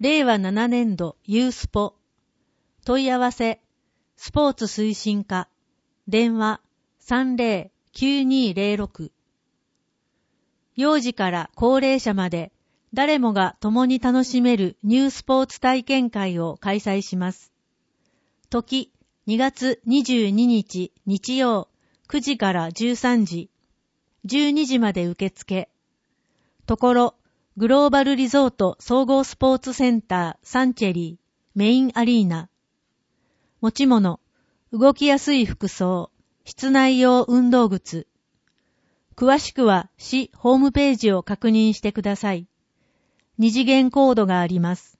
令和7年度ユースポ。問い合わせ、スポーツ推進課、電話30-9206。幼児から高齢者まで誰もが共に楽しめるニュースポーツ体験会を開催します。時、2月22日日曜9時から13時、12時まで受付。ところ、グローバルリゾート総合スポーツセンターサンチェリーメインアリーナ。持ち物、動きやすい服装、室内用運動靴。詳しくは市ホームページを確認してください。二次元コードがあります。